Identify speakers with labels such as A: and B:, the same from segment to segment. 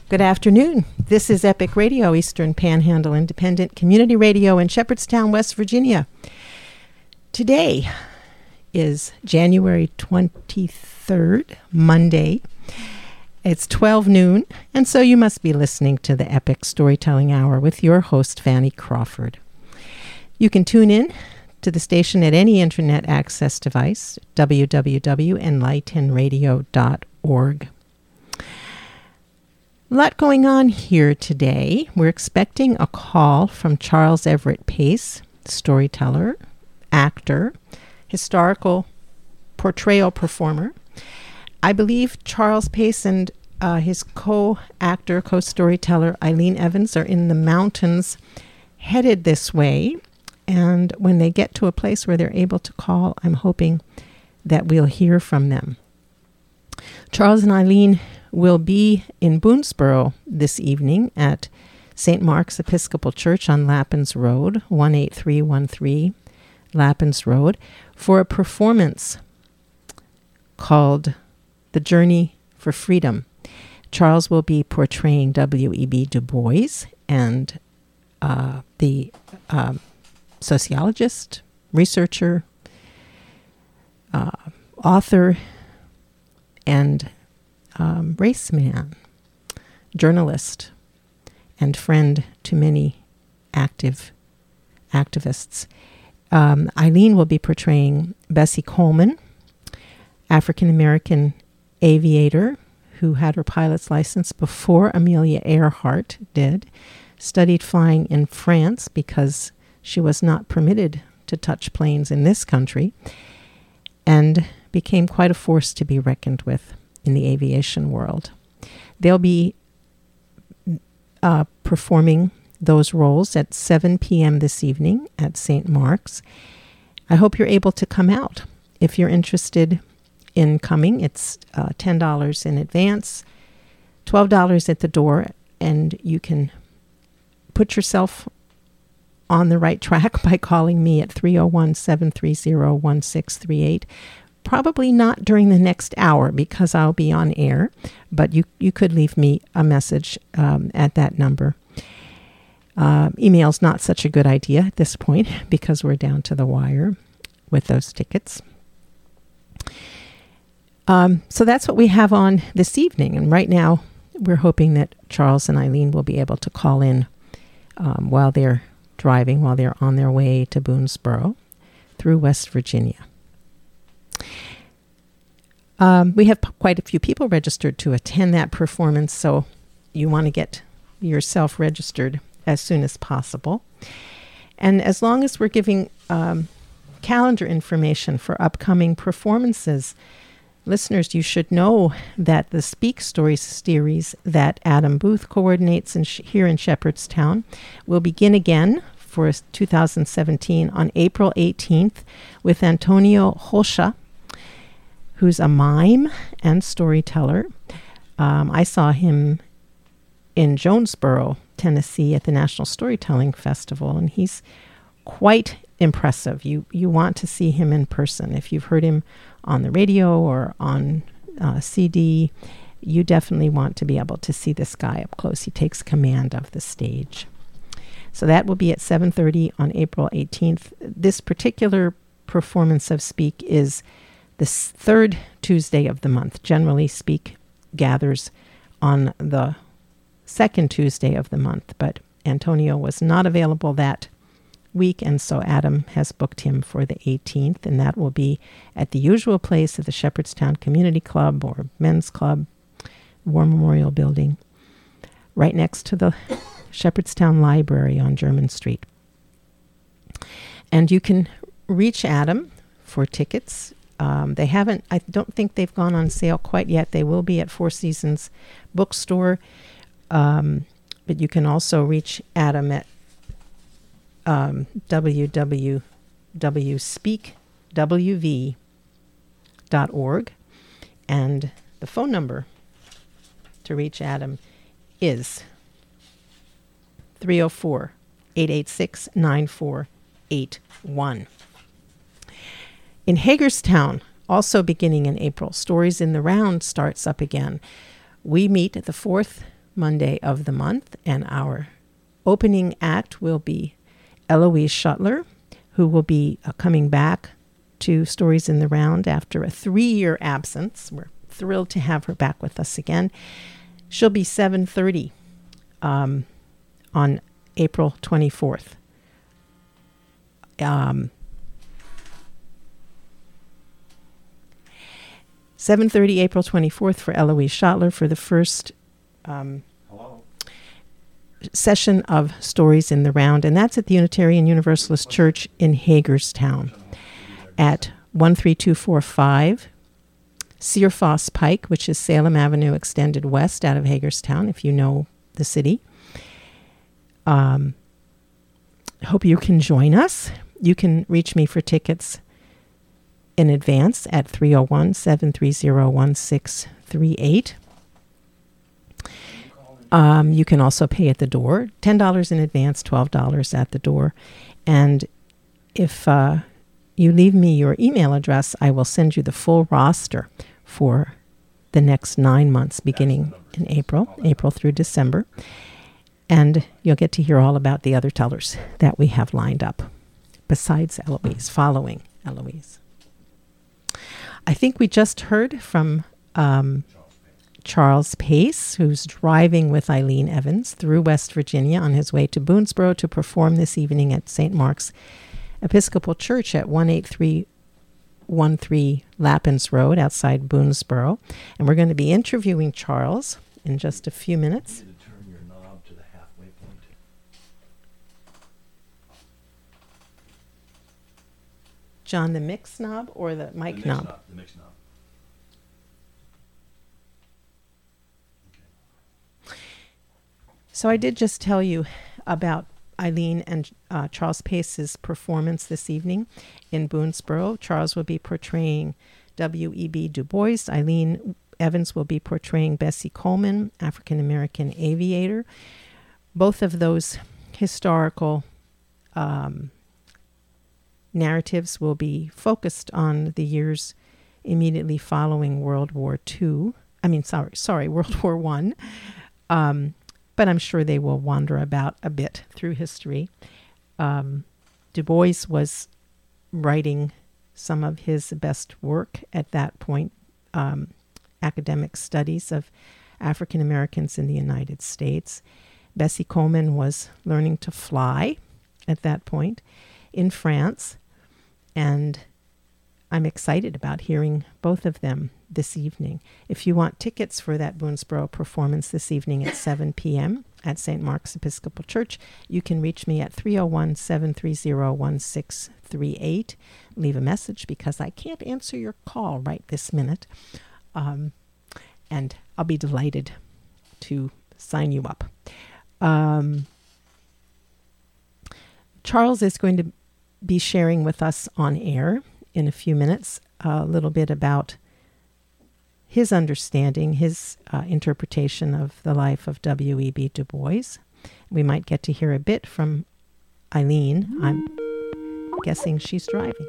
A: Good afternoon. This is Epic Radio, Eastern Panhandle Independent Community Radio in Shepherdstown, West Virginia. Today is January 23rd, Monday. It's 12 noon, and so you must be listening to the Epic Storytelling Hour with your host, Fanny Crawford. You can tune in to the station at any internet access device, www.enlightenradio.org. A lot going on here today. We're expecting a call from Charles Everett Pace, storyteller, actor, historical portrayal performer. I believe Charles Pace and his co-actor, co-storyteller Eileen Evans are in the mountains headed this way. And when they get to a place where they're able to call, I'm hoping that we'll hear from them. Charles and Eileen will be in Boonesboro this evening at St. Mark's Episcopal Church on Lappins Road, 18313 Lappins Road, for a performance called The Journey for Freedom. Charles will be portraying W.E.B. Du Bois and the sociologist, researcher, author, and race man, journalist, and friend to many activists. Eileen will be portraying Bessie Coleman, African-American aviator who had her pilot's license before Amelia Earhart did, studied flying in France because she was not permitted to touch planes in this country, and became quite a force to be reckoned with in the aviation world. They'll be performing those roles at 7 p.m. this evening at St. Mark's. I hope you're able to come out. If you're interested in coming, it's $10 in advance, $12 at the door, and you can put yourself on the right track by calling me at 301-730-1638. Probably not during the next hour because I'll be on air, but you could leave me a message at that number. Email's not such a good idea at this point because we're down to the wire with those tickets. So that's what we have on this evening. And right now, we're hoping that Charles and Eileen will be able to call in while they're driving, while they're on their way to Boonesboro through West Virginia. We have quite a few people registered to attend that performance, so you want to get yourself registered as soon as possible. And as long as we're giving calendar information for upcoming performances, listeners, you should know that the Speak Stories series that Adam Booth coordinates here in Shepherdstown will begin again for 2017 on April 18th with Antonio Holsha, who's a mime and storyteller. I saw him in Jonesboro, Tennessee at the National Storytelling Festival, and he's quite impressive. You want to see him in person. If you've heard him on the radio or on CD, you definitely want to be able to see this guy up close. He takes command of the stage. So that will be at 7:30 on April 18th. This particular performance of Speak is the third Tuesday of the month. Generally, Speak gathers on the second Tuesday of the month, but Antonio was not available that week, and so Adam has booked him for the 18th, and that will be at the usual place at the Shepherdstown Community Club or Men's Club, War Memorial Building, right next to the Shepherdstown Library on German Street. And you can reach Adam for tickets. They haven't, I don't think they've gone on sale quite yet. They will be at Four Seasons Bookstore. But you can also reach Adam at www.speakwv.org. And the phone number to reach Adam is 304-886-9481. In Hagerstown, also beginning in April, Stories in the Round starts up again. We meet at the fourth Monday of the month. And our opening act will be Eloise Shuttler, who will be coming back to Stories in the Round after a 3-year absence. We're thrilled to have her back with us again. She'll be 7:30 on April 24th. 7:30 April 24th for Eloise Shuttler for the first session of Stories in the Round, and that's at the Unitarian Universalist Church in Hagerstown at 13245 Searfoss Pike, which is Salem Avenue extended west out of Hagerstown, if you know the city. Hope you can join us. You can reach me for tickets in advance at 301-730-1638. You can also pay at the door, $10 in advance, $12 at the door. And if you leave me your email address, I will send you the full roster for the next 9 months, beginning in April through December. And you'll get to hear all about the other tellers that we have lined up, besides Eloise, following Eloise. I think we just heard from Charles Pace, who's driving with Eileen Evans through West Virginia on his way to Boonesboro to perform this evening at St. Mark's Episcopal Church at 18313 Lappins Road outside Boonesboro. And we're going to be interviewing Charles in just a few minutes.
B: You need to turn your knob to the halfway point.
A: John, the mix knob or the mic knob?
B: The mix knob.
A: So I did just tell you about Eileen and Charles Pace's performance this evening in Boonesboro. Charles will be portraying W.E.B. Du Bois. Eileen Evans will be portraying Bessie Coleman, African-American aviator. Both of those historical narratives will be focused on the years immediately following World War II. World War I. But I'm sure they will wander about a bit through history. Du Bois was writing some of his best work at that point, academic studies of African Americans in the United States. Bessie Coleman was learning to fly at that point in France, and I'm excited about hearing both of them this evening. If you want tickets for that Boonesboro performance this evening at 7 p.m. at St. Mark's Episcopal Church, you can reach me at 301-730-1638. Leave a message because I can't answer your call right this minute. And I'll be delighted to sign you up. Charles is going to be sharing with us on air in a few minutes a little bit about his understanding, his interpretation of the life of W.E.B. Du Bois. We might get to hear a bit from Eileen. I'm guessing she's driving.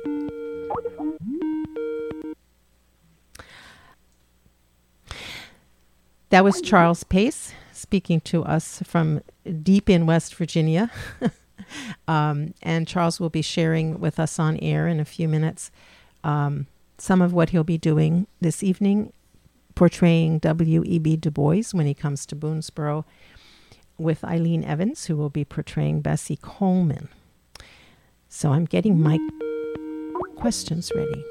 A: That was Charles Pace speaking to us from deep in West Virginia. And Charles will be sharing with us on air in a few minutes some of what he'll be doing this evening, portraying W.E.B. Du Bois when he comes to Boonesboro with Eileen Evans, who will be portraying Bessie Coleman. So I'm getting my questions ready.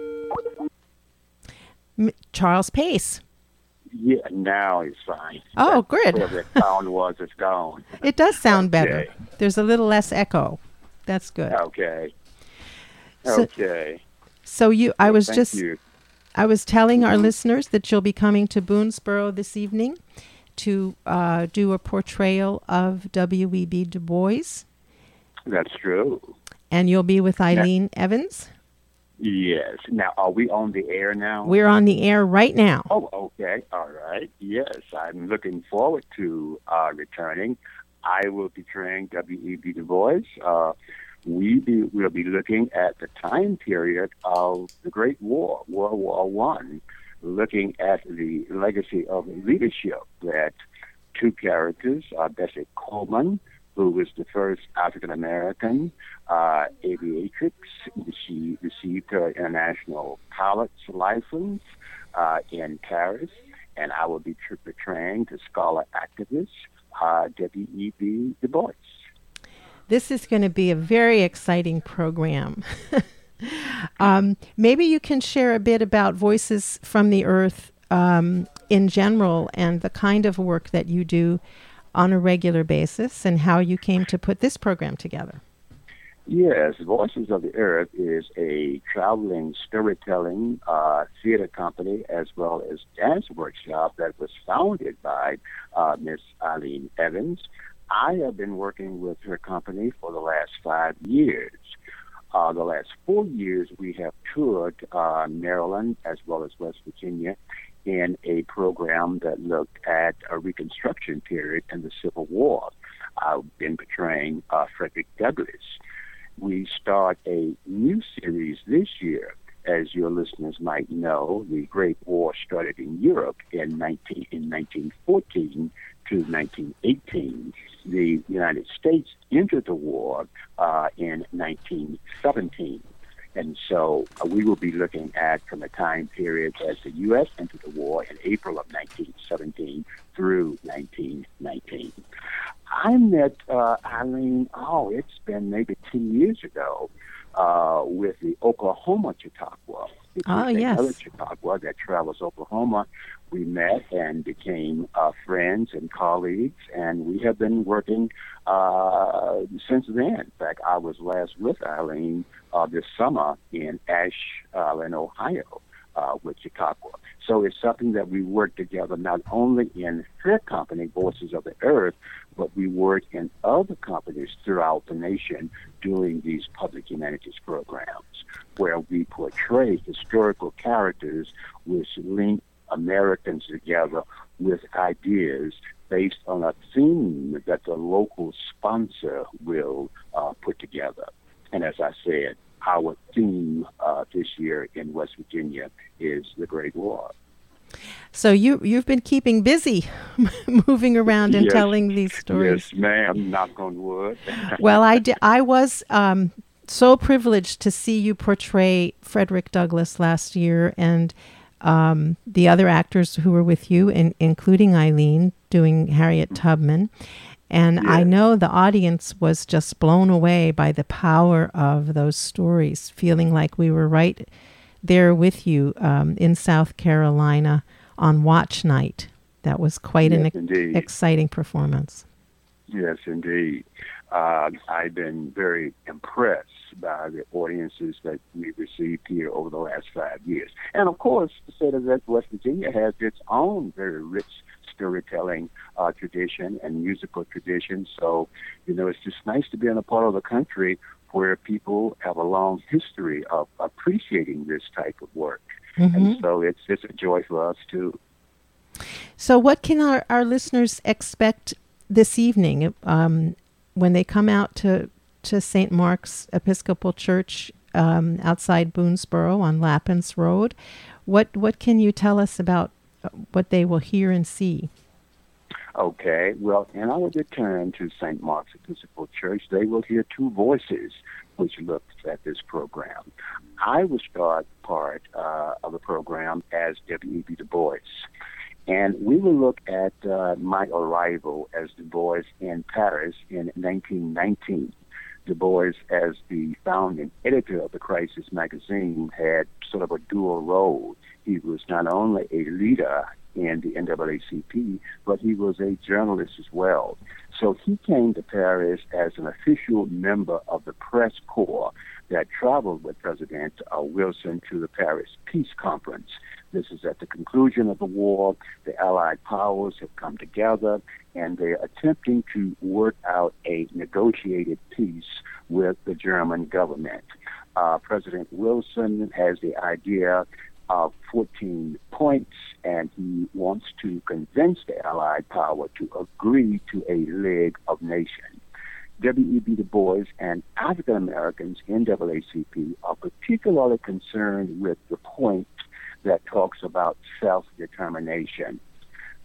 A: Charles Pace.
C: Yeah, now it's fine.
A: Oh, good.
C: Whatever the sound was, it's gone.
A: It does sound better.
C: Okay.
A: There's a little less echo. That's good.
C: Okay.
A: So,
C: Okay.
A: So I was
C: Thank you.
A: I was telling our listeners that you'll be coming to Boonesboro this evening to do a portrayal of W.E.B. Du Bois.
C: That's true.
A: And you'll be with Eileen Evans.
C: Yes. Now, are we on the air now?
A: We're on the air right now.
C: Oh, okay. All right. Yes, I'm looking forward to returning. I will be portraying W.E.B. Du Bois. We'll be looking at the time period of the Great War, World War I, looking at the legacy of leadership that two characters, Bessie Coleman, who was the first African-American aviatrix. She received her international pilot's license in Paris, and I will be portraying the scholar activist, W.E.B. Du Bois.
A: This is going to be a very exciting program. Maybe you can share a bit about Voices from the Earth in general and the kind of work that you do on a regular basis and how you came to put this program together.
C: Yes, Voices of the Earth is a traveling storytelling theater company as well as dance workshop that was founded by Miss Eileen Evans. I have been working with her company for the last 5 years. The last 4 years, we have toured Maryland as well as West Virginia in a program that looked at a Reconstruction period in the Civil War. I've been portraying Frederick Douglass. We start a new series this year. As your listeners might know, the Great War started in Europe in 1914 to 1918. The United States entered the war in 1917. And so we will be looking at from the time period as the U.S. entered the war in April of 1917 through 1919. I met Eileen, it's been maybe 10 years ago, with the Oklahoma Chautauqua.
A: Yes.
C: Another Chautauqua that travels Oklahoma. We met and became friends and colleagues, and we have been working since then. In fact, I was last with Eileen this summer in Ashland, Ohio, with Chautauqua. So it's something that we work together not only in her company, Voices of the Earth, but we work in other companies throughout the nation doing these public humanities programs where we portray historical characters which link Americans together with ideas based on a theme that the local sponsor will put together. And as I said, our theme this year in West Virginia is the Great War.
A: So you've been keeping busy moving around and
C: Yes.
A: telling these stories.
C: Yes, ma'am. Knock on wood.
A: Well, I was so privileged to see you portray Frederick Douglass last year, and the other actors who were with you, including Eileen, doing Harriet Tubman. And
C: Yes.
A: I know the audience was just blown away by the power of those stories, feeling like we were right there with you in South Carolina on watch night. That was quite
C: Yes,
A: an
C: indeed.
A: exciting performance.
C: Yes, indeed. I've been very impressed by the audiences that we've received here over the last 5 years. And of course, the state of West Virginia has its own very rich storytelling tradition and musical tradition. So, it's just nice to be in a part of the country where people have a long history of appreciating this type of work.
A: Mm-hmm.
C: And so it's a joy for us, too.
A: So what can our listeners expect this evening when they come out to St. Mark's Episcopal Church outside Boonesboro on Lappins Road? What can you tell us about what they will hear and see?
C: Okay, well, in our return to St. Mark's Episcopal Church, they will hear two voices which looks at this program. I will start part of the program as W.E.B. Du Bois, and we will look at my arrival as Du Bois in Paris in 1919. Du Bois, as the founding editor of the Crisis magazine, had sort of a dual role. He was not only a leader in the NAACP, but he was a journalist as well. So he came to Paris as an official member of the press corps that traveled with President Wilson to the Paris Peace Conference. This is at the conclusion of the war. The Allied powers have come together, and they're attempting to work out a negotiated peace with the German government. President Wilson has the idea of 14 points, and he wants to convince the Allied power to agree to a League of Nations. W.E.B. Du Bois and African Americans in NAACP are particularly concerned with the point that talks about self-determination.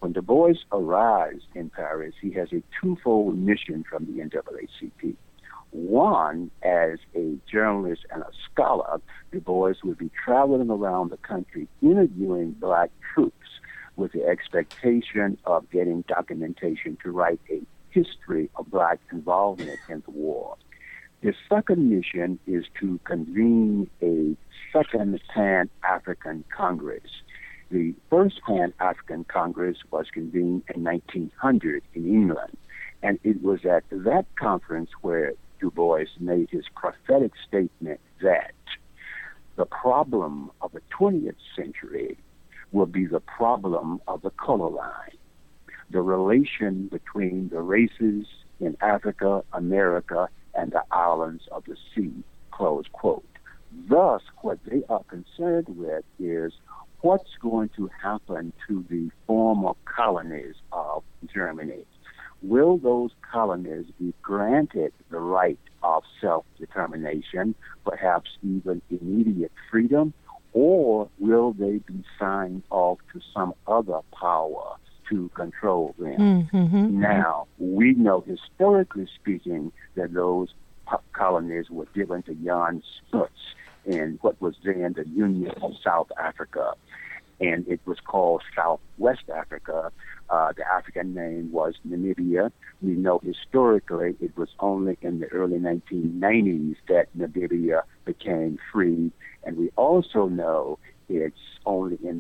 C: When Du Bois arrives in Paris, he has a twofold mission from the NAACP. One, as a journalist and a scholar, Du Bois would be traveling around the country interviewing black troops with the expectation of getting documentation to write a history of black involvement in the war. His second mission is to convene a second Pan-African Congress. The first Pan-African Congress was convened in 1900 in England, and it was at that conference where Du Bois made his prophetic statement that the problem of the 20th century will be the problem of the color line, the relation between the races in Africa, America, and the islands of the sea, close quote. Thus, what they are concerned with is what's going to happen to the former colonies of Germany. Will those colonies be granted the right of self-determination, perhaps even immediate freedom, or will they be signed off to some other power to control them?
A: Mm-hmm.
C: Now, we know historically speaking that those colonies were given to Jan Smuts in what was then the Union of South Africa, and it was called Southwest Africa. The African name was Namibia. We know historically it was only in the early 1990s that Namibia became free, and we also know it's only in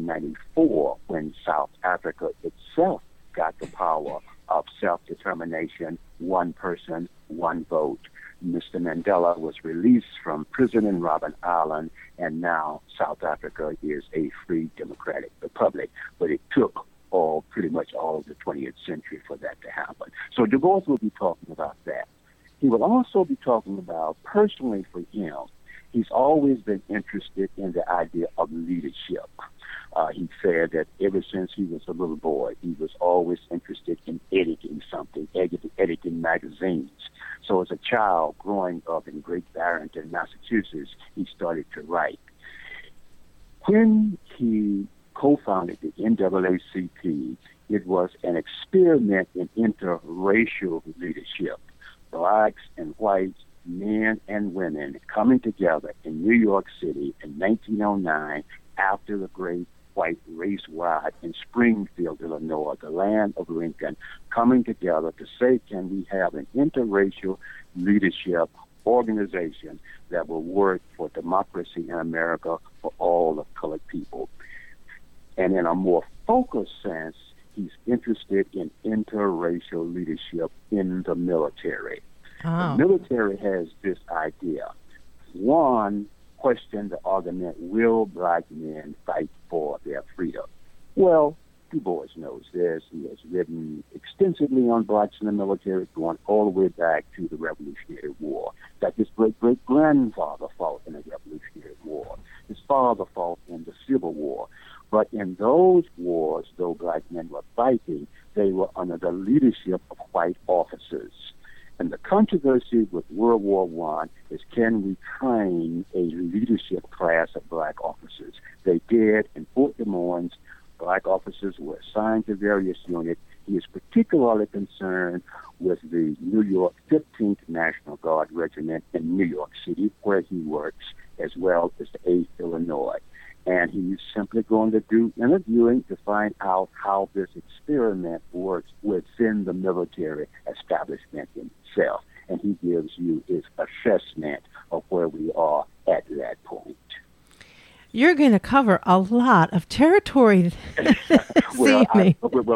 C: 1994 when South Africa itself got the power of self-determination, one person, one vote. Mr. Mandela was released from prison in Robben Island, and now South Africa is a free democratic republic. But it took pretty much all of the 20th century for that to happen. So Du Bois will be talking about that. He will also be talking about, personally for him, he's always been interested in the idea of leadership. He said that ever since he was a little boy, he was always interested in editing something, editing magazines. So as a child growing up in Great Barrington, Massachusetts, he started to write. When he co-founded the NAACP, it was an experiment in interracial leadership. Blacks and whites, men and women coming together in New York City in 1909 after the Great White Race Riot in Springfield, Illinois, the land of Lincoln, coming together to say, can we have an interracial leadership organization that will work for democracy in America for all of colored people? And in a more focused sense, he's interested in interracial leadership in the military.
A: Oh.
C: The military has this idea. One, question the argument, will black men fight for their freedom? Well, Du Bois knows this. He has written extensively on blacks in the military, going all the way back to the Revolutionary War. That his great-great-grandfather fought in the Revolutionary War. His father fought in the Civil War. But in those wars, though black men were fighting, they were under the leadership of white officers. And the controversy with World War I is, can we train a leadership class of black officers? They did in Fort Des Moines. Black officers were assigned to various units. He is particularly concerned with the New York 15th National Guard Regiment in New York City, where he works, as well as the 8th Illinois. And he's simply going to do interviewing to find out how this experiment works within the military establishment itself. And he gives you his assessment of where we are at that point.
A: You're going to cover a lot of territory this evening.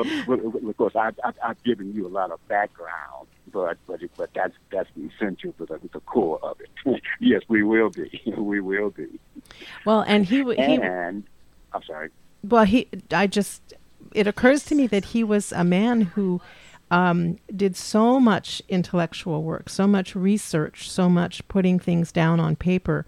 C: Of course, I've given you a lot of background, but that's the essential, the core of it. Yes, we will be. We will be.
A: Well, and
C: I'm sorry.
A: Well, it occurs to me that he was a man who did so much intellectual work, so much research, so much putting things down on paper.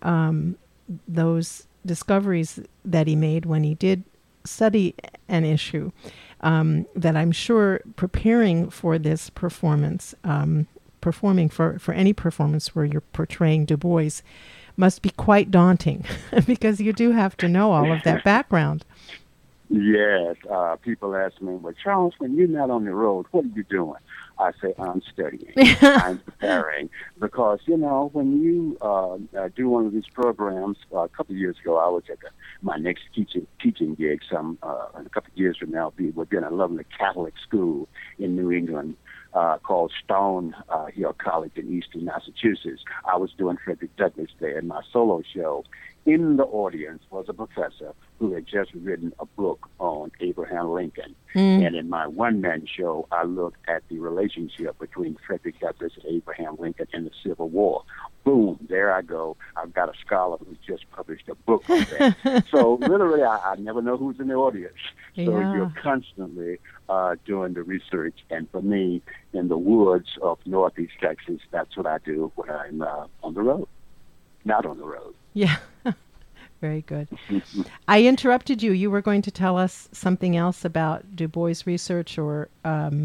A: Those discoveries that he made when he did study an issue, that I'm sure preparing for this performance, performing for any performance where you're portraying Du Bois, must be quite daunting because you do have to know all of that background.
C: Yes, people ask me, well, Charles, when you're not on the road, what are you doing? I say, I'm studying. I'm preparing. Because, when you do one of these programs, a couple of years ago, I was at my next teaching gig. In a couple of years from now, we'll be in a lovely Catholic school in New England called Stone Hill College in Eastern Massachusetts. I was doing Frederick Douglass there in my solo show. In the audience was a professor who had just written a book on Abraham Lincoln. And in my one-man show, I looked at the relationship between Frederick Douglass and Abraham Lincoln in the Civil War. Boom, there I go. I've got a scholar who just published a book on that. So literally, I never know who's in the audience. So you're constantly doing the research. And for me, in the woods of Northeast Texas, that's what I do when I'm on the road, not on the road.
A: Yeah. Very good. I interrupted you. You were going to tell us something else about Du Bois research or... I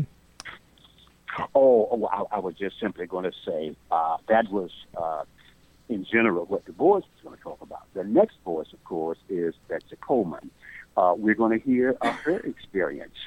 A: was just simply going to say that was, in general, what Du Bois was going to talk about. The next voice, of course, is Betsy Coleman. We're going to hear her experience.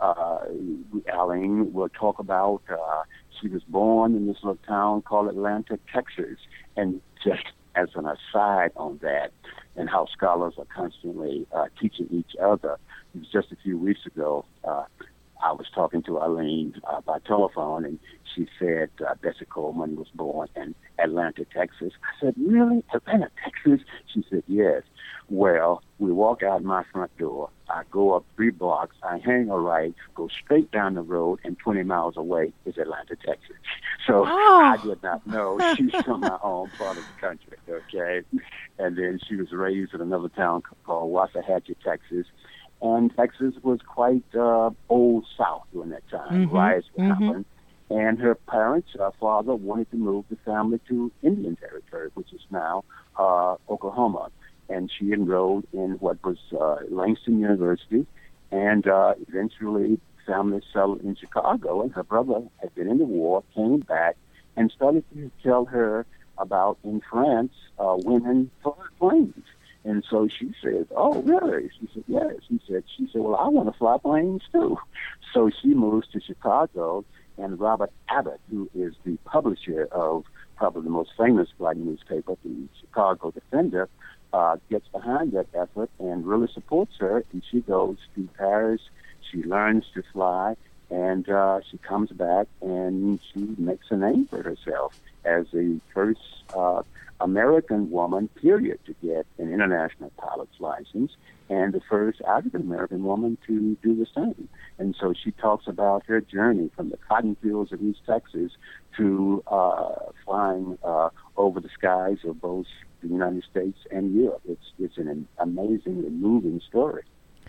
A: Arlene will talk about she was born in this little town called Atlanta, Texas, and just as an aside on that, and how scholars are constantly teaching each other. It was just a few weeks ago, I was talking to Arlene by telephone, and she said Betsy Coleman was born in Atlanta, Texas. I said, really? Atlanta, Texas? She said, yes. Well, we walk out my front door. I go up 3 blocks. I hang a right, go straight down the road, and 20 miles away is Atlanta, Texas. So I did not know she's from my own part of the country, okay? And then she was raised in another town called Waxahachie, Texas. And Texas was quite old South during that time. Riots would happen. And her parents, her father, wanted to move the family to Indian Territory, which is now Oklahoma. And she enrolled in what was Langston University, and eventually family settled in Chicago, and her brother had been in the war, came back, and started to tell her about, in France, women fly planes. And so she said, oh, really? She said, yes. She said, well, I want to fly planes, too. So she moves to Chicago, and Robert Abbott, who is the publisher of probably the most famous black newspaper, the Chicago Defender, gets behind that effort and really supports her. And she goes to Paris. She learns to fly, and she comes back, and she makes a name for herself as the first American woman, period, to get an international pilot's license, and the first African-American woman to do the same. And so she talks about her journey from the cotton fields of East Texas to flying over the skies of both the United States and Europe. It's an amazingly moving story.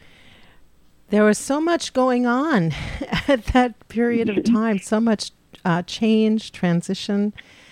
A: There was so much going on at that period of time, so much change, transition.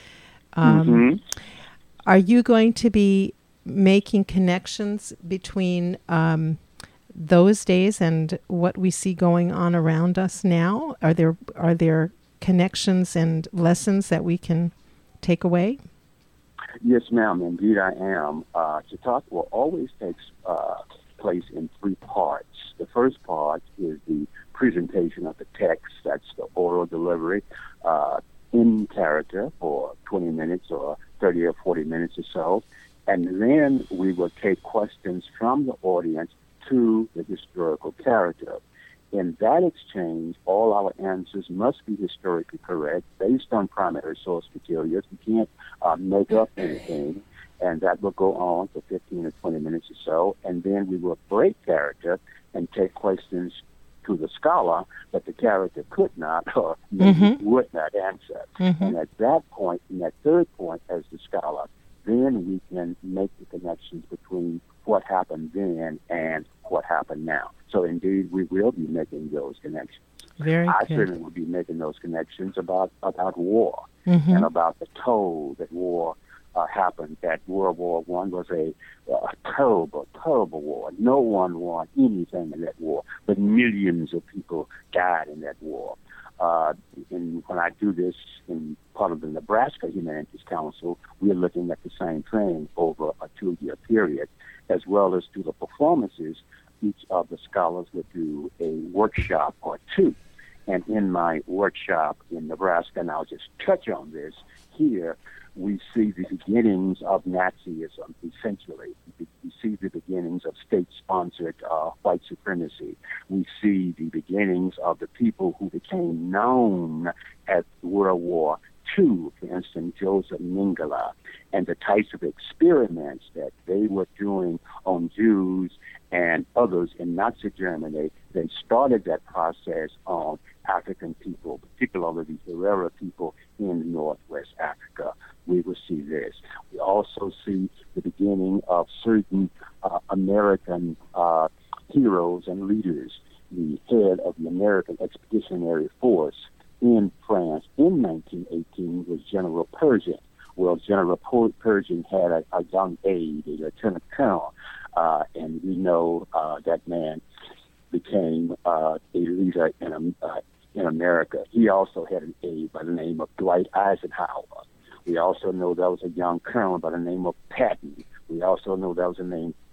A: Are you going to be making connections between those days and what we see going on around us now? Are there connections and lessons that we can take away?
C: Yes, ma'am. Indeed, I am. Chautauqua always takes place in 3 parts. The first part is the presentation of the text. That's the oral delivery in character for 20 minutes or 30 or 40 minutes or so. And then we will take questions from the audience to the historical character. In that exchange, all our answers must be historically correct based on primary source materials. We can't make up anything, and that will go on for 15 or 20 minutes or so. And then we will break character and take questions to the scholar that the character could not or maybe would not answer. And at that point, in that third point as the scholar, then we can make the connections between what happened then and what happened now. So indeed, we will be making those connections. I certainly will be making those connections about war and about the toll that war happened. That World War I was a terrible, terrible war. No one won anything in that war, but millions of people died in that war. And when I do this in part of the Nebraska Humanities Council, we're looking at the same thing over a 2-year period, as well as through the performances. each of the scholars would do a workshop or two. And in my workshop in Nebraska, and I'll just touch on this here, we see the beginnings of Nazism, essentially. We see the beginnings of state-sponsored white supremacy. We see the beginnings of the people who became known at World War II, for instance, Joseph Mengele, and the types of experiments that they were doing on Jews and others in Nazi Germany. They started that process on African people, particularly the Herero people in Northwest Africa. We will see this. We also see the beginning of certain American heroes and leaders. The head of the American Expeditionary Force in France in 1918 was General Pershing. Well, General Pershing had a young aide, a lieutenant colonel, and we know that man became a leader in America. He also had an aide by the name of Dwight Eisenhower. We also know there was a young colonel by the name of Patton. We also know there was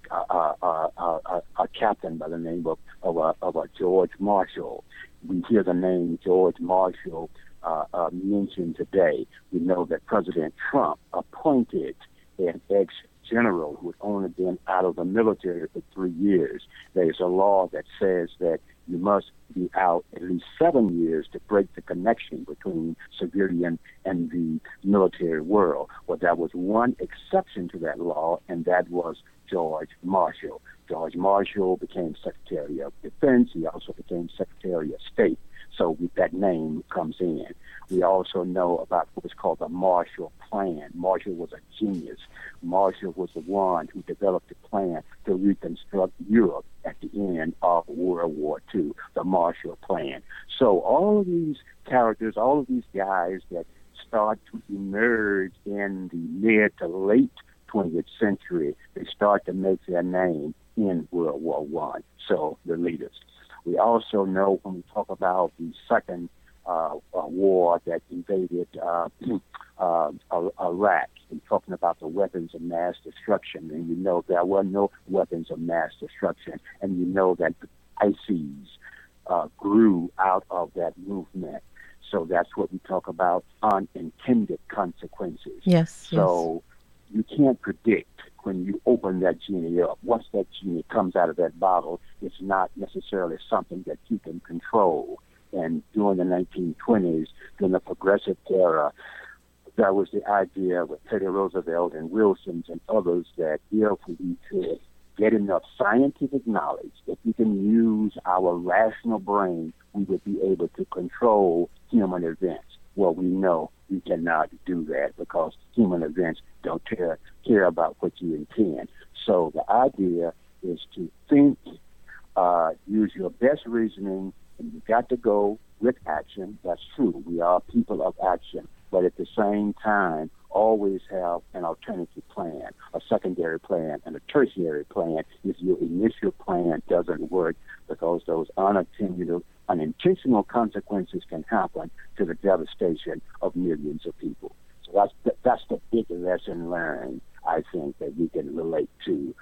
C: a captain by the name of George Marshall. We hear the name George Marshall mentioned today. We know that President Trump appointed an ex-general who had only been out of the military for 3 years. There's a law that says that you must be out at least 7 years to break the connection between civilian and the military world. Well, there was one exception to that law, and that was George Marshall. George Marshall became Secretary of Defense. He also became Secretary of State. So that name comes in. We also know about what was called the Marshall Plan. Marshall was a genius. Marshall was the one who developed a plan to reconstruct Europe at the end of World War II, the Marshall Plan. So all of these characters, all of these guys that start to emerge in the mid to late 20th century, they start to make their name in World War I. So the leaders. We also know when we talk about the second war that invaded Iraq, we're talking about the weapons of mass destruction, and you know there were no weapons of mass destruction, and you know that ISIS grew out of that movement. So that's what we talk about, unintended consequences.
A: Yes.
C: So you can't predict when you open that genie up. Once that genie comes out of that bottle, it's not necessarily something that you can control. And during the 1920s, during the Progressive Era, there was the idea with Teddy Roosevelt and Wilson and others that if we could get enough scientific knowledge that we can use our rational brain, we would be able to control human events. Well, we know we cannot do that because human events don't care about what you intend. So the idea is to think, use your best reasoning, and you've got to go with action. That's true. We are people of action. But at the same time, always have an alternative plan, a secondary plan, and a tertiary plan if your initial plan doesn't work, because those unintentional consequences can happen to the devastation of millions of people. So that's the big lesson learned, I think, that we can relate to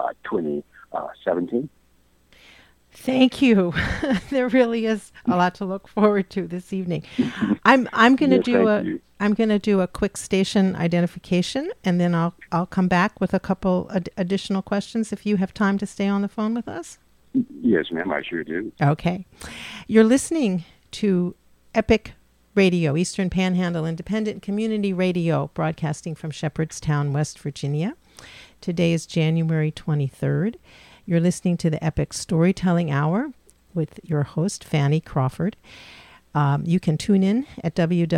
C: 2017.
A: Thank you. There really is a lot to look forward to this evening. I'm going to do a quick station identification, and then I'll come back with a couple additional questions if you have time to stay on the phone with us.
C: Yes, ma'am, I sure do.
A: Okay. You're listening to Epic Radio, Eastern Panhandle Independent Community Radio, broadcasting from Shepherdstown, West Virginia. Today is January 23rd. You're listening to the Epic Storytelling Hour with your host, Fanny Crawford. You can tune in at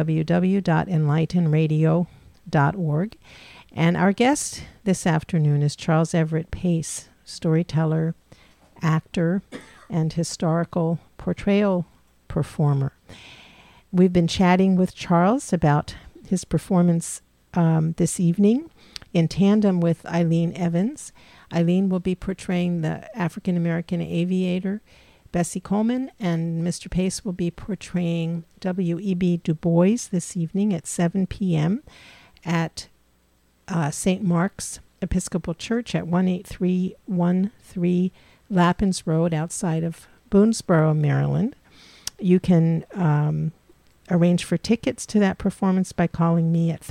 A: www.enlightenradio.org. And our guest this afternoon is Charles Everett Pace, storyteller, actor, and historical portrayal performer. We've been chatting with Charles about his performance this evening in tandem with Eileen Evans. Eileen will be portraying the African-American aviator, Bessie Coleman, and Mr. Pace will be portraying W.E.B. Du Bois this evening at 7 p.m. at St. Mark's Episcopal Church at 18313 Lappins Road outside of Boonesboro, Maryland. You can arrange for tickets to that performance by calling me at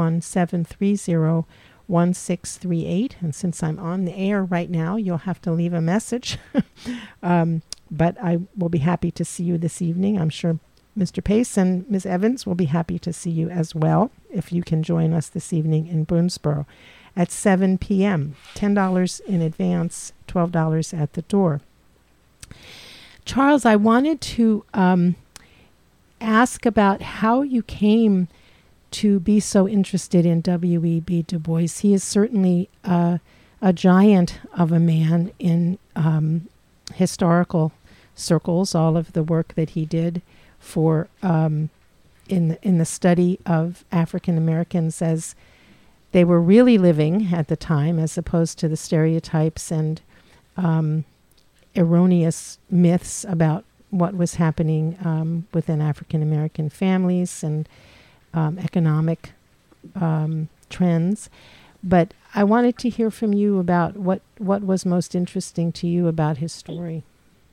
A: 301-730-1638. And since I'm on the air right now, you'll have to leave a message. But I will be happy to see you this evening. I'm sure Mr. Pace and Ms. Evans will be happy to see you as well if you can join us this evening in Boonesboro at 7 p.m. $10 in advance, $12 at the door. Charles, I wanted to ask about how you came to be so interested in W.E.B. Du Bois. He is certainly a giant of a man in historical circles. All of the work that he did for in the study of African Americans as they were really living at the time, as opposed to the stereotypes and erroneous myths about what was happening within African American families and economic trends. But I wanted to hear from you about what was most interesting to you about his story.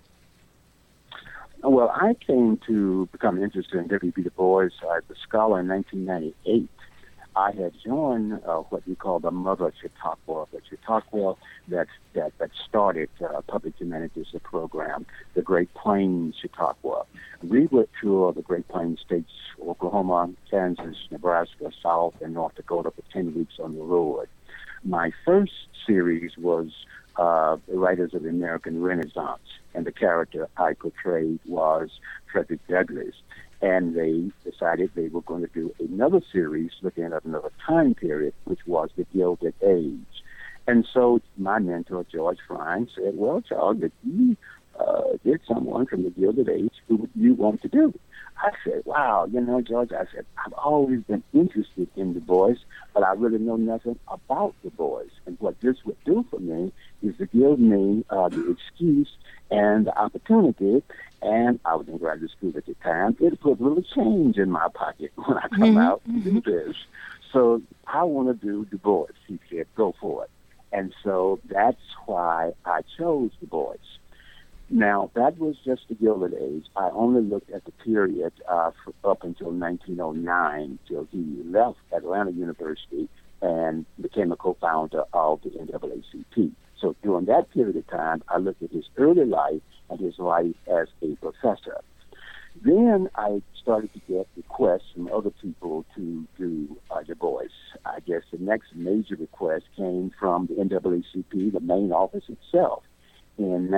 C: Well, I came to become interested in W.B. Du Bois as a scholar in 1998. I had joined what we call the Mother Chautauqua, the Chautauqua that started Public Humanities, the program, the Great Plains Chautauqua. We would tour the Great Plains states, Oklahoma, Kansas, Nebraska, South, and North Dakota for 10 weeks on the road. My first series was the Writers of the American Renaissance, and the character I portrayed was Frederick Douglass. And they decided they were going to do another series looking at another time period, which was the Gilded Age. And so my mentor, George Fryne, said, well, Charles, if you did someone from the Gilded Age, who would you want to do? I said, wow, George, I said, I've always been interested in Du Bois, but I really know nothing about Du Bois. And what this would do for me is to give me the excuse and the opportunity, and I was in graduate school at the time, it put a little change in my pocket when I come out and do this. So I want to do Du Bois. He said, go for it. And so that's why I chose Du Bois. Now, that was just the Gilded Age. I only looked at the period up until 1909, till he left Atlanta University and became a co-founder of the NAACP. So during that period of time, I looked at his early life and his life as a professor. Then I started to get requests from other people to do Du Bois. I guess the next major request came from the NAACP, the main office itself. In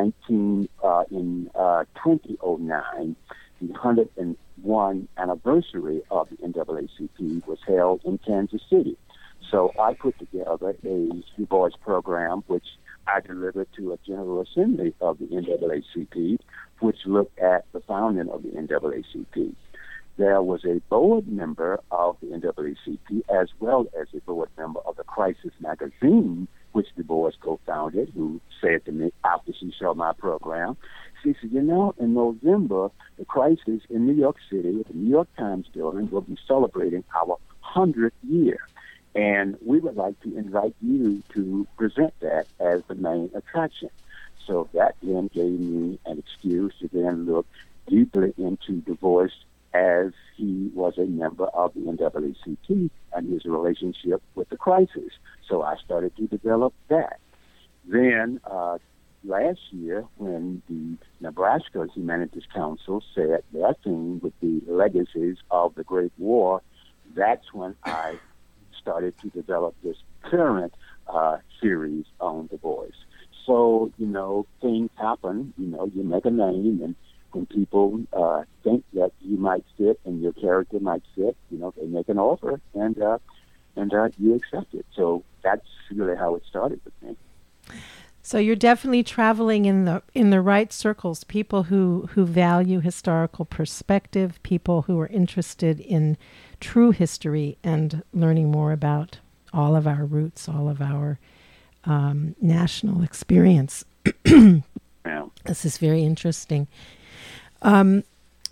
C: 2009, the 101 anniversary of the NAACP was held in Kansas City. So I put together a Du Bois program, which I delivered to a General Assembly of the NAACP, which looked at the founding of the NAACP. There was a board member of the NAACP as well as a board member of the Crisis magazine, which Du Bois co-founded, who said to me after she saw my program, she said, in November, the Crisis in New York City, at the New York Times building, will be celebrating our 100th year. And we would like to invite you to present that as the main attraction. So that then gave me an excuse to then look deeply into Du Bois as he was a member of the NAACP and his relationship with the Crisis. So I started to develop that. Then last year, when the Nebraska Humanities Council said their theme would be Legacies of the Great War, that's when I started to develop this current series on Du Bois. So, things happen, you make a name, and when people think that you might fit and your character might fit, they make an offer, and you accept it. So that's really how it started with me.
A: So you're definitely traveling in the right circles, people who value historical perspective, people who are interested in true history and learning more about all of our roots, all of our national experience.
C: Yeah.
A: This is very interesting.
C: And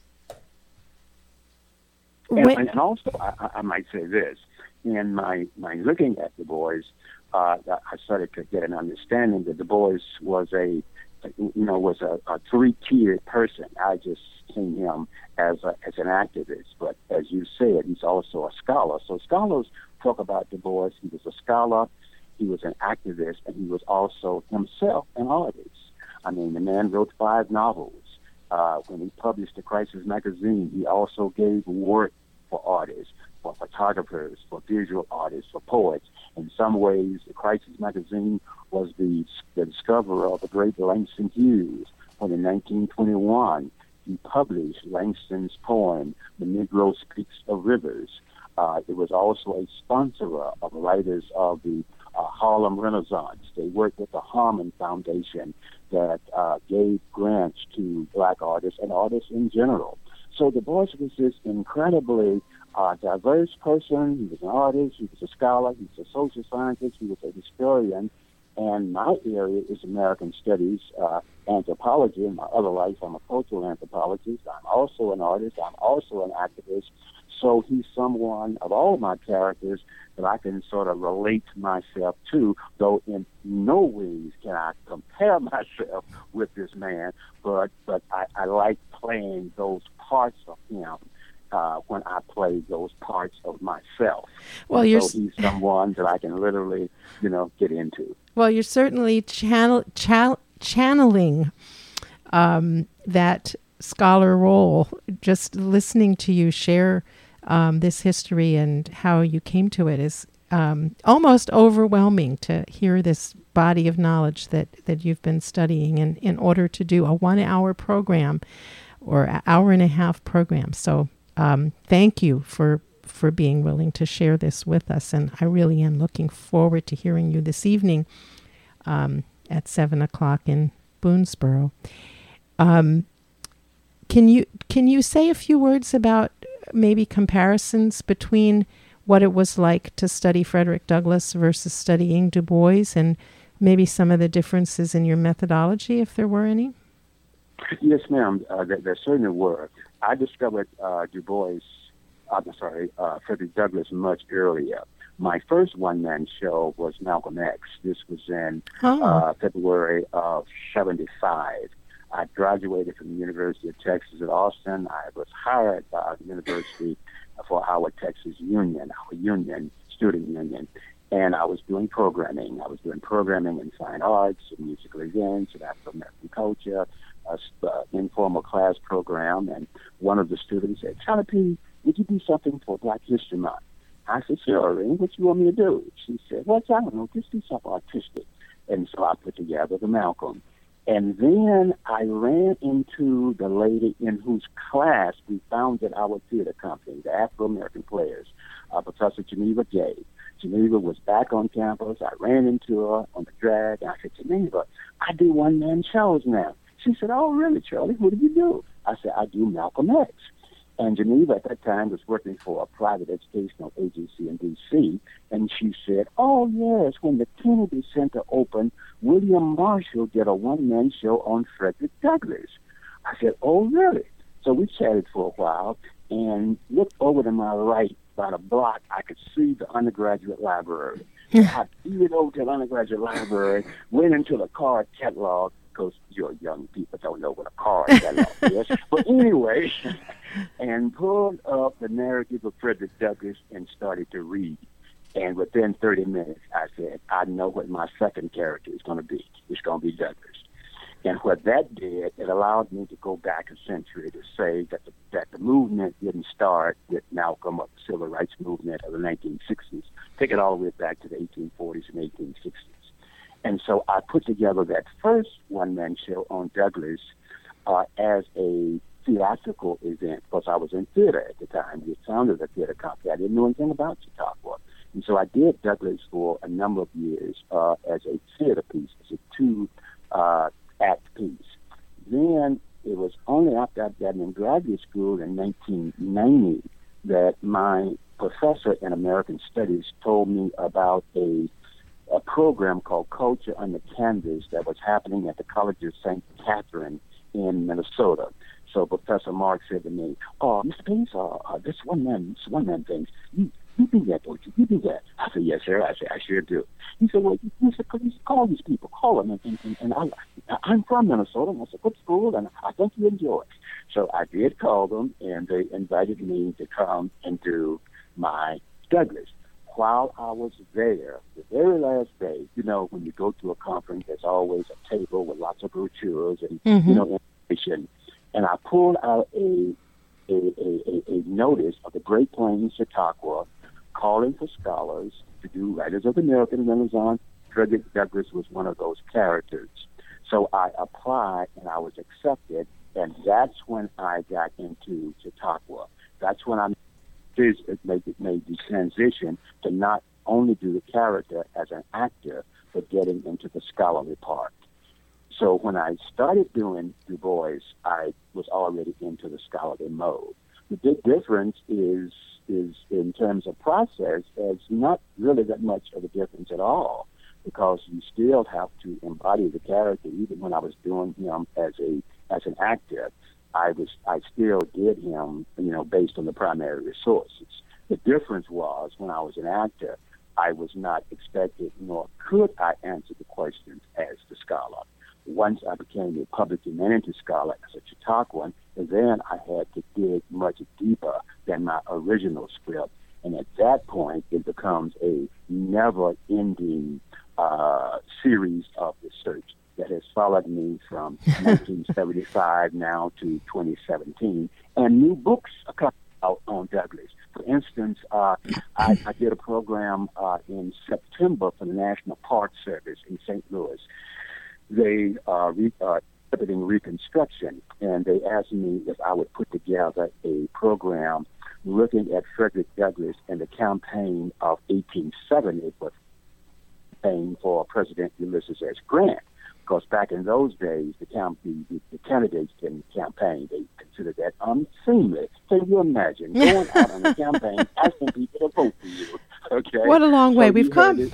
C: also, I might say this, in my looking at Du Bois, I started to get an understanding that Du Bois was a was a three-tiered person. I just seen him as an activist, but as you said, he's also a scholar. So scholars talk about Du Bois. He was a scholar, he was an activist, and he was also himself an artist. I mean, the man wrote 5 novels. When he published the Crisis magazine, he also gave work for artists, for photographers, for visual artists, for poets. In some ways, the Crisis magazine was the discoverer of the great Langston Hughes, when in 1921 he published Langston's poem, The Negro Speaks of Rivers. It was also a sponsor of writers of the Harlem Renaissance. They worked with the Harmon Foundation that gave grants to black artists and artists in general. So Du Bois was this incredibly diverse person. He was an artist, he was a scholar, he was a social scientist, he was a historian. And my area is American Studies, anthropology. In my other life, I'm a cultural anthropologist. I'm also an artist. I'm also an activist. So he's someone of all my characters that I can sort of relate myself to, though in no ways can I compare myself with this man, but I like playing those parts of him when I play those parts of myself.
A: Well,
C: so he's someone that I can literally, get into.
A: Well, you're certainly channeling that scholar role. Just listening to you share this history and how you came to it is almost overwhelming to hear this body of knowledge that you've been studying in order to do a 1-hour program or an hour and a half program. So thank you for being willing to share this with us. And I really am looking forward to hearing you this evening at 7:00 in Boonesboro. Can you say a few words about maybe comparisons between what it was like to study Frederick Douglass versus studying Du Bois, and maybe some of the differences in your methodology, if there were any?
C: Yes, ma'am. There certainly were. I discovered Frederick Douglass much earlier. My first one-man show was Malcolm X. This was in February of '75. I graduated from the University of Texas at Austin. I was hired by the university for our Texas Union, student union, and I was doing programming. I was doing programming in fine arts, and musical events, and African-American culture, informal class program, and one of the students said, "Charlie P., would you do something for Black History Month?" I said, "Sure, Irene, what you want me to do?" She said, "Well, I don't know, just do something artistic." And so I put together the Malcolm. And then I ran into the lady in whose class we founded our theater company, the Afro-American Players, Professor Geneva Gay. Geneva was back on campus. I ran into her on the drag, and I said, "Geneva, I do one-man shows now." She said, "Oh, really, Charlie? What do you do?" I said, "I do Malcolm X." And Geneva at that time was working for a private educational agency in D.C., and she said, "Oh, yes, when the Kennedy Center opened, William Marshall did a one-man show on Frederick Douglass." I said, "Oh, really?" So we chatted for a while and looked over to my right, about a block, I could see the undergraduate library. I beat over to the undergraduate library, went into the card catalog, because your young people don't know what a card catalog is. But anyway, and pulled up the narrative of Frederick Douglass and started to read. And within 30 minutes, I said, "I know what my second character is going to be. It's going to be Douglass." And what that did, it allowed me to go back a century to say that the movement didn't start with Malcolm or the Civil Rights Movement of the 1960s. Take it all the way back to the 1840s and 1860s. And so I put together that first one-man show on Douglass as a theatrical event, because I was in theater at the time. We founded a theater company. I didn't know anything about Chautauqua. And so I did Douglass for a number of years as a theater piece, as a two-act piece. Then it was only after I'd gotten in graduate school in 1990 that my professor in American Studies told me about a program called Culture Under Canvas that was happening at the College of St. Catherine in Minnesota. So Professor Mark said to me, "Oh, Mr. Pace, this one-man thing, you do that, don't you? You do that." I said, "Yes, sir." I said, "I sure do." He said, "Well, you call these people, call them, and I'm from Minnesota. And I said, "What school?" And I think you enjoy it. So I did call them, and they invited me to come and do my Douglas. While I was there, the very last day, when you go to a conference, there's always a table with lots of brochures and, information. And I pulled out a notice of the Great Plains Chautauqua calling for scholars to do Writers of the American Renaissance. Frederick Douglass was one of those characters. So I applied, and I was accepted, and that's when I got into Chautauqua. That's when I made the transition to not only do the character as an actor, but getting into the scholarly part. So when I started doing Du Bois, I was already into the scholarly mode. The big difference is in terms of process, there's not really that much of a difference at all, because you still have to embody the character. Even when I was doing him as an actor, I still did him, based on the primary resources. The difference was, when I was an actor, I was not expected, nor could I answer the questions as the scholar. Once I became a public humanities scholar as a Chautauquan, then I had to dig much deeper than my original script. And at that point, it becomes a never-ending series of research that has followed me from 1975 now to 2017. And new books are coming out on Douglas. For instance, I did a program in September for the National Park Service in St. Louis. They are interpreting Reconstruction, and they asked me if I would put together a program looking at Frederick Douglass and the campaign of 1870 for President Ulysses S. Grant. Because back in those days, the candidates didn't campaign. They considered that unseemly. Can you imagine going out on a campaign asking people to vote for you? Okay.
A: What a long way we've come.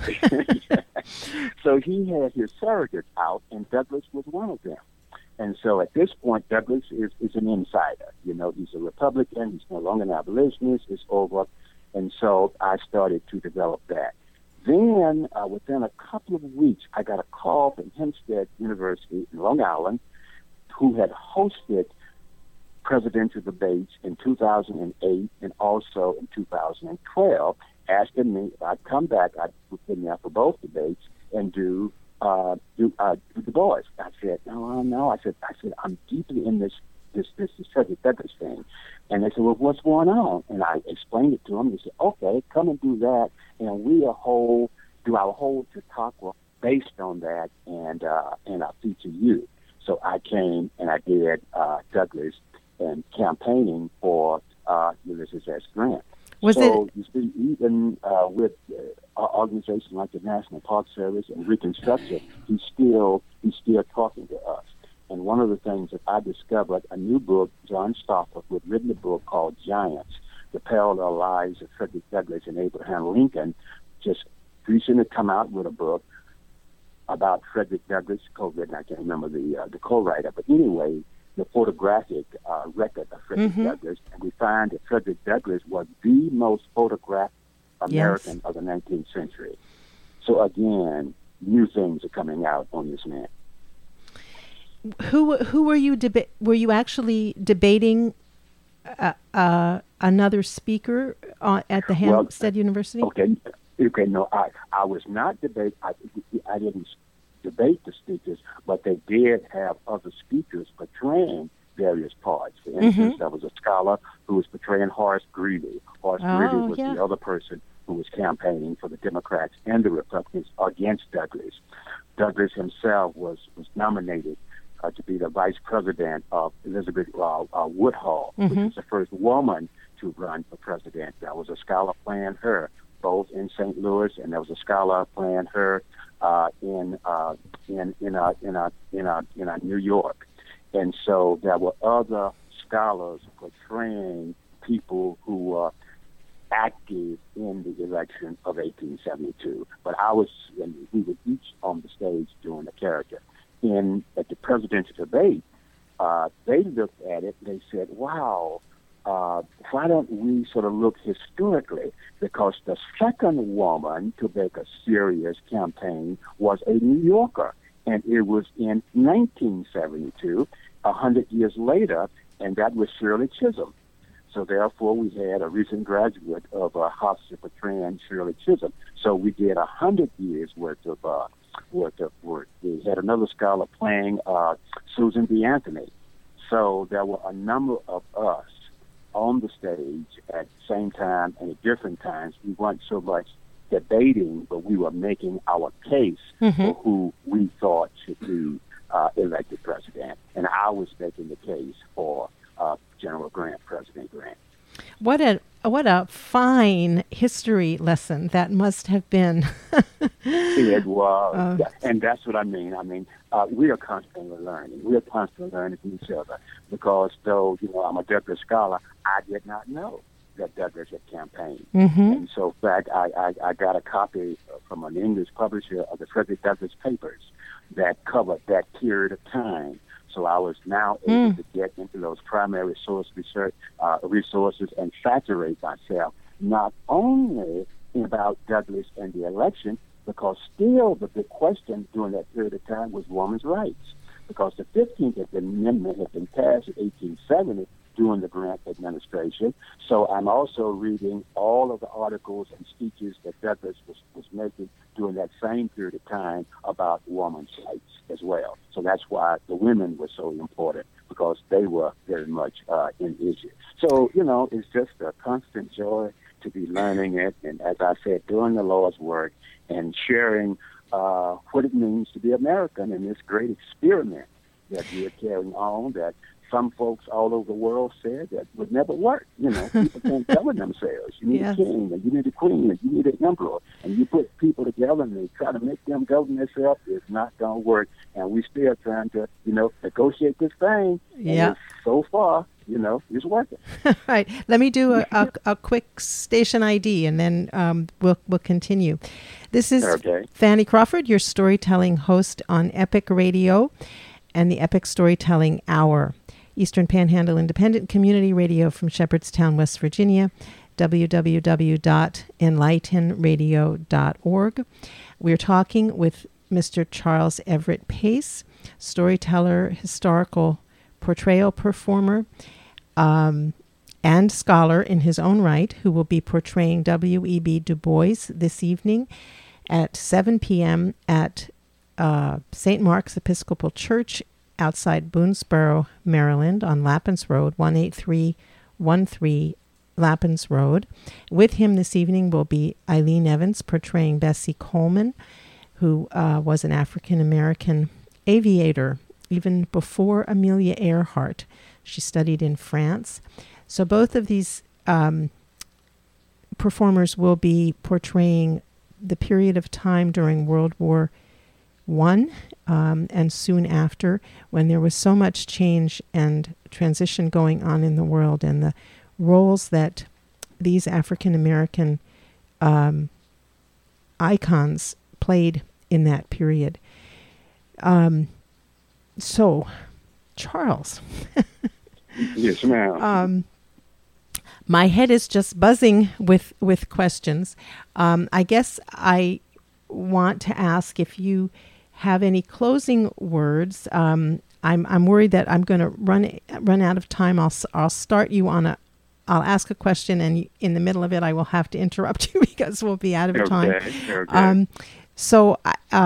C: So he had his surrogates out, and Douglas was one of them. And so at this point, Douglas is an insider. He's a Republican. He's no longer an abolitionist. It's over. And so I started to develop that. Then, within a couple of weeks, I got a call from Hempstead University in Long Island, who had hosted presidential debates in 2008 and also in 2012, asking me if I'd come back. I'd put me out for both debates and do Du Bois. I said, no. I said, I'm deeply in this Frederick Douglass thing. And they said, well, what's going on? And I explained it to them. They said, okay, come and do that. And do our whole Chautauqua based on that, and I'll feature you. So I came and I did Douglass and campaigning for Ulysses S. Grant. You see, even with organizations like the National Park Service and Reconstruction, he's still talking to us. And one of the things that I discovered, a new book, John Stoffer, who had written a book called Giants, The Parallel Lives of Frederick Douglass and Abraham Lincoln, just recently come out with a book about Frederick Douglass, co-written, I can't remember the co-writer, but anyway, the photographic record of Frederick Douglass, and we find that Frederick Douglass was the most photographed American of the 19th century. So again, new things are coming out on this man.
A: Who were you were you actually debating another speaker at the Hempstead University?
C: Okay, no, I was not debating. I didn't debate the speakers, but they did have other speakers portraying various parts. For instance, there was a scholar who was portraying Horace Greeley. Horace Greeley was the other person who was campaigning for the Democrats and the Republicans against Douglass. Douglass himself was nominated to be the vice president of Elizabeth Woodhull, which was the first woman to run for president. There was a scholar playing her, both in St. Louis, and there was a scholar playing her in New York. And so there were other scholars portraying people who were active in the election of 1872. But we were each on the stage doing a character. At the presidential debate, they looked at it and they said, wow, why don't we sort of look historically? Because the second woman to make a serious campaign was a New Yorker, and it was in 1972, 100 years later, and that was Shirley Chisholm. So therefore, we had a recent graduate of Hofstra portraying Shirley Chisholm. So we did 100 years worth of work. We had another scholar playing Susan B. Anthony. So there were a number of us on the stage at the same time and at different times. We weren't so much debating, but we were making our case for who we thought should be elected president. And I was making the case for General Grant, President Grant.
A: What a fine history lesson that must have been.
C: It was, and that's what I mean. We are constantly learning. We are constantly learning from each other because, though I'm a Douglas scholar, I did not know that Douglas had campaigned. And so, in fact, I got a copy from an English publisher of the Frederick Douglass Papers that covered that period of time. So I was now able to get into those primary source research resources and saturate myself not only about Douglas and the election, because still the big question during that period of time was women's rights, because the 15th Amendment had been passed in 1870 during the Grant administration. So I'm also reading all of the articles and speeches that Douglas was making during that same period of time about women's rights as well. So that's why the women were so important, because they were very much in issue. So, it's just a constant joy to be learning it. And as I said, doing the Lord's work and sharing what it means to be American in this great experiment that we are carrying on, that some folks all over the world said that would never work. People can't govern themselves. You need a king, and you need a queen, and you need an emperor. And you put people together and they try to make them govern themselves. It's not going to work. And we still trying to, negotiate this thing. And so far, it's working.
A: Right. Let me do a quick station ID, and then we'll continue. This is Fanny Crawford, your storytelling host on Epic Radio and the Epic Storytelling Hour. Eastern Panhandle Independent Community Radio from Shepherdstown, West Virginia, www.enlightenradio.org. We're talking with Mr. Charles Everett Pace, storyteller, historical portrayal performer, and scholar in his own right, who will be portraying W.E.B. Du Bois this evening at 7 p.m. at St. Mark's Episcopal Church outside Boonesboro, Maryland, on Lappins Road, 18313 Lappins Road. With him this evening will be Eileen Evans portraying Bessie Coleman, who was an African-American aviator even before Amelia Earhart. She studied in France. So both of these performers will be portraying the period of time during World War I and soon after, when there was so much change and transition going on in the world, and the roles that these African-American icons played in that period. So, Charles.
C: Yes, ma'am.
A: My head is just buzzing with questions. I guess I want to ask if you have any closing words. I'm worried that I'm going to run out of time. I'll start you on I'll ask a question, and in the middle of it, I will have to interrupt you because we'll be out of time.
C: Okay.
A: So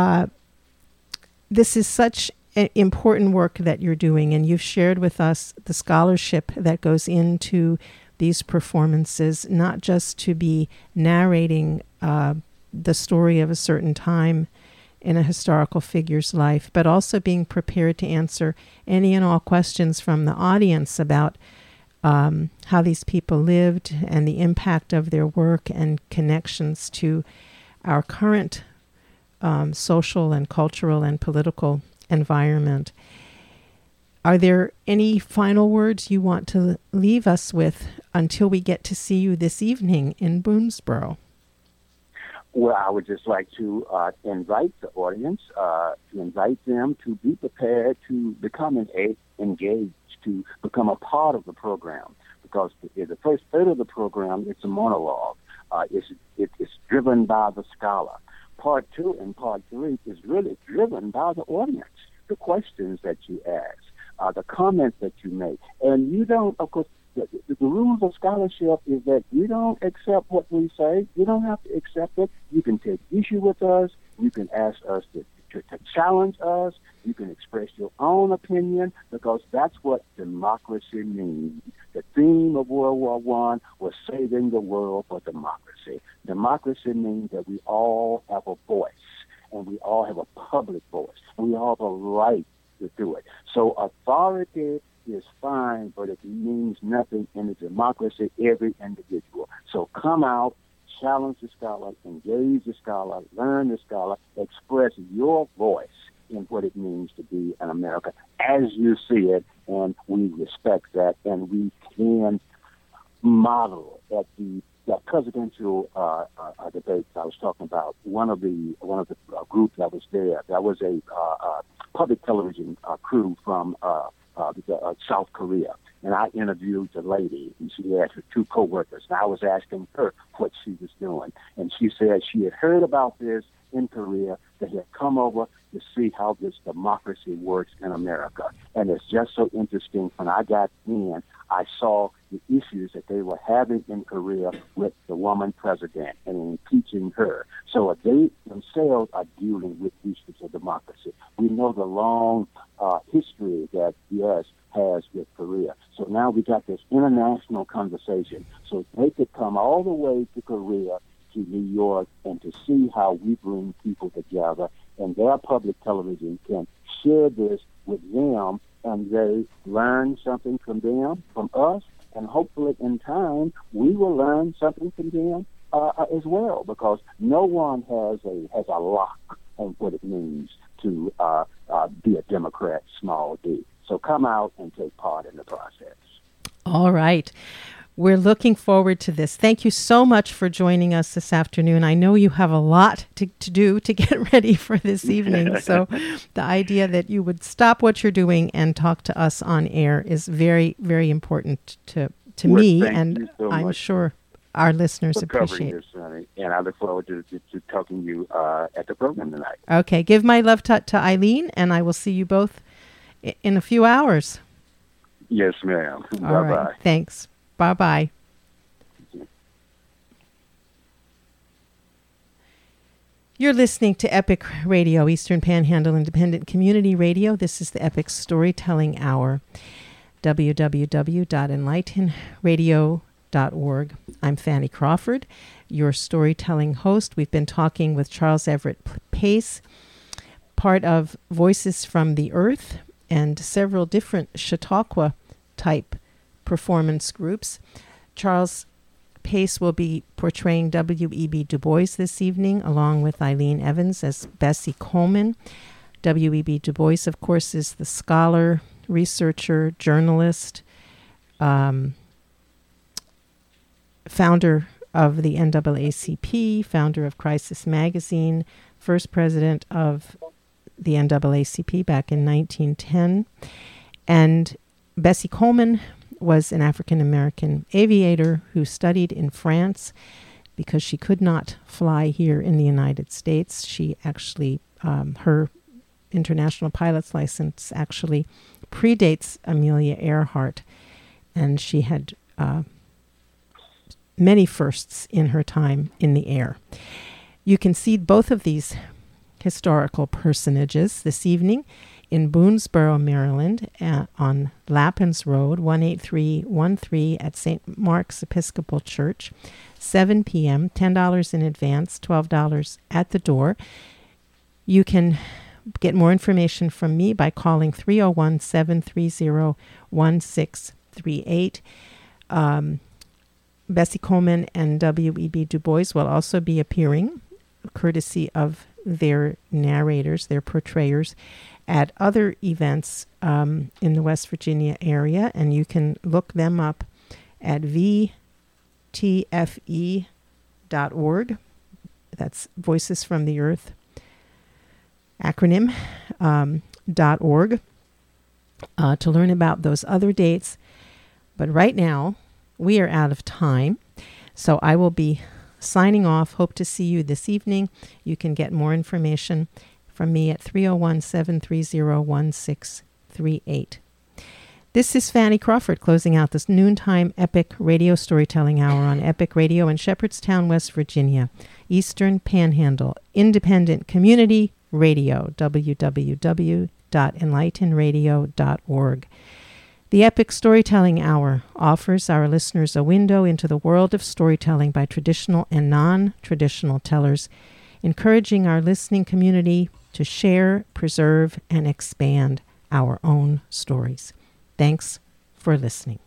A: this is such an important work that you're doing, and you've shared with us the scholarship that goes into these performances, not just to be narrating the story of a certain time in a historical figure's life, but also being prepared to answer any and all questions from the audience about how these people lived and the impact of their work and connections to our current social and cultural and political environment. Are there any final words you want to leave us with until we get to see you this evening in Boonesboro?
C: Well, I would just like to invite the audience, to invite them to be prepared to become engaged, to become a part of the program, because the first third of the program, it's a monologue. It's driven by the scholar. part 2 and part 3 is really driven by the audience, the questions that you ask, the comments that you make. And you don't, of course, the rules of scholarship is that you don't accept what we say. You don't have to accept it. You can take issue with us. You can ask us to challenge us. You can express your own opinion, because that's what democracy means. The theme of World War I was saving the world for democracy. Democracy means that we all have a voice, and we all have a public voice, and we all have a right to do it. So authority is fine, but it means nothing in a democracy, every individual. So come out, challenge the scholar, engage the scholar, learn the scholar, express your voice in what it means to be an American as you see it, and we respect that, and we can model at the presidential debates I was talking about. One of the group that was there, that was a public television crew from South Korea. And I interviewed the lady, and she had her 2 co-workers, and I was asking her what she was doing. And she said she had heard about this in Korea. They had come over to see how this democracy works in America. And it's just so interesting. When I got in, I saw the issues that they were having in Korea with the woman president and impeaching her. So they themselves are dealing with issues of democracy. We know the long history that U.S. has with Korea. So now we got this international conversation. So they could come all the way to Korea, to New York, and to see how we bring people together, and their public television can share this with them, and they learn something from them, from us, and hopefully in time we will learn something from them as well, because no one has a lock on what it means to be a Democrat, small d. So come out and take part in the process.
A: All right. We're looking forward to this. Thank you so much for joining us this afternoon. I know you have a lot to do to get ready for this evening. So the idea that you would stop what you're doing and talk to us on air is very, very important to me, and so I'm sure our listeners appreciate it.
C: And I look forward to talking to you at the program tonight.
A: Okay. Give my love to Eileen, and I will see you both in a few hours.
C: Yes, ma'am.
A: All
C: Bye-bye.
A: right. Thanks. Bye-bye. You're listening to Epic Radio, Eastern Panhandle Independent Community Radio. This is the Epic Storytelling Hour, www.enlightenradio.org. I'm Fanny Crawford, your storytelling host. We've been talking with Charles Everett Pace, part of Voices from the Earth, and several different Chautauqua type performance groups. Charles Pace will be portraying W.E.B. Du Bois this evening, along with Eileen Evans as Bessie Coleman. W.E.B. Du Bois, of course, is the scholar, researcher, journalist, founder of the NAACP, founder of Crisis Magazine, first president of the NAACP back in 1910. And Bessie Coleman was an African-American aviator who studied in France because she could not fly here in the United States. She actually, her international pilot's license actually predates Amelia Earhart, and she had many firsts in her time in the air. You can see both of these historical personages this evening in Boonesboro, Maryland, on Lappins Road, 18313 at St. Mark's Episcopal Church, 7 p.m., $10 in advance, $12 at the door. You can get more information from me by calling 301-730-1638. Bessie Coleman and W.E.B. Du Bois will also be appearing, courtesy of their narrators, their portrayers, at other events in the West Virginia area, and you can look them up at VTFE.org. That's Voices from the Earth acronym, .org, to learn about those other dates. But right now, we are out of time, so I will be signing off. Hope to see you this evening. You can get more information from me at 301-730-1638. This is Fanny Crawford closing out this noontime Epic Radio Storytelling Hour on Epic Radio in Shepherdstown, West Virginia. Eastern Panhandle, independent community radio, www.enlightenradio.org. The Epic Storytelling Hour offers our listeners a window into the world of storytelling by traditional and non-traditional tellers, encouraging our listening community to share, preserve, and expand our own stories. Thanks for listening.